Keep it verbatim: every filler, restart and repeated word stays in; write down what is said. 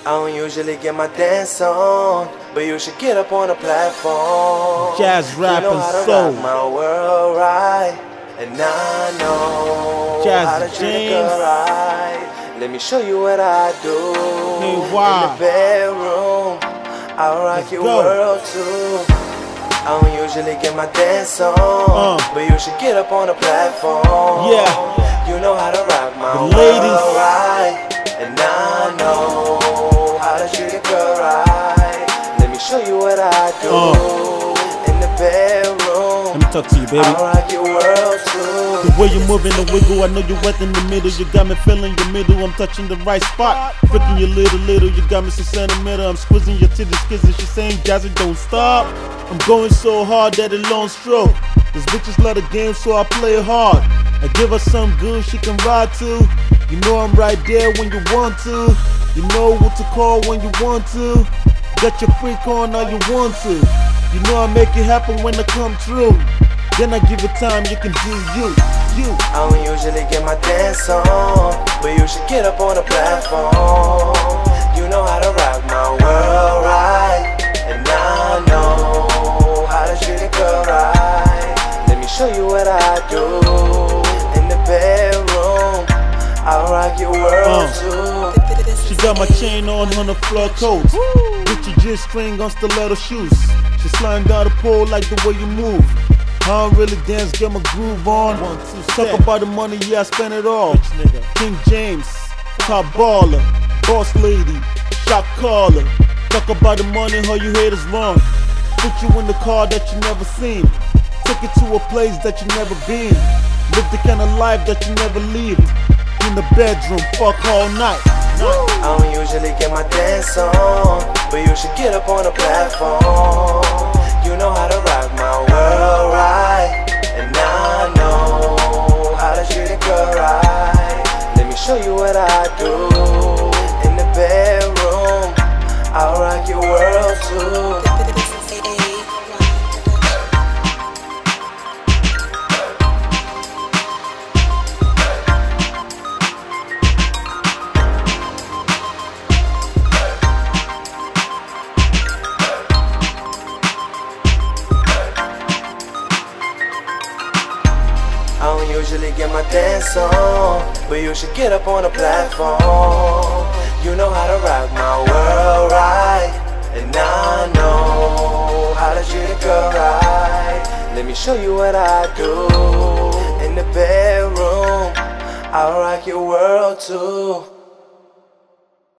I don't usually get my dance on, but you should get up on the platform. Jazz, rap, you know how and to soul. rock my world right, and I know Jazz how to treat a James. girl right. Let me show you what I do. Hey, wow. In the bedroom, I'll rock Let's your go. world too. I don't usually get my dance on, Uh. but you should get up on the platform. Yeah. You know how to rock my The world ladies. right, and I know how to treat a girl right. Let me show you what I do. Uh. In the bedroom, Let me talk to you, baby. I'll rock your world too. The way you're moving the wiggle, I know you're wet in the middle. You got me feeling your middle, I'm touching the right spot. Freaking you little, little, you got me so sentimental. I'm squeezing your titties, kissing, she's saying, Jazzy, don't stop. I'm going so hard that it long stroke. This bitches love the game, so I play hard. I give her some good she can ride to. You know I'm right there when you want to. You know what to call when you want to. Got your freak on all you want to. You know I make it happen when I come through. Then I give it time, you can do you, you. I don't usually get my dance on, but you should get up on the platform. You know how to rock my world right, and I know how to treat a girl right. Let me show you what I do. In the bedroom, I'll rock your world Uh. too. She got my chain on on the floor coats. Gucci G-string on stiletto shoes. She sliding down the pole like the way you move. I don't really dance, get my groove on. One, two, Talk about the money, yeah, I spend it all. King James, top baller, boss lady, shot caller. Talk about the money, how you haters wrong. Put you in the car that you never seen. Take it to a place that you never been. Live the kind of life that you never lived. In the bedroom, fuck all night. I don't usually get my dance on, but you should get up on the platform. You know how to rock my world right, and I know how to treat a girl right. Let me show you what I do. In the bedroom, I'll rock your world too. I don't usually get my dance on, but you should get up on the platform.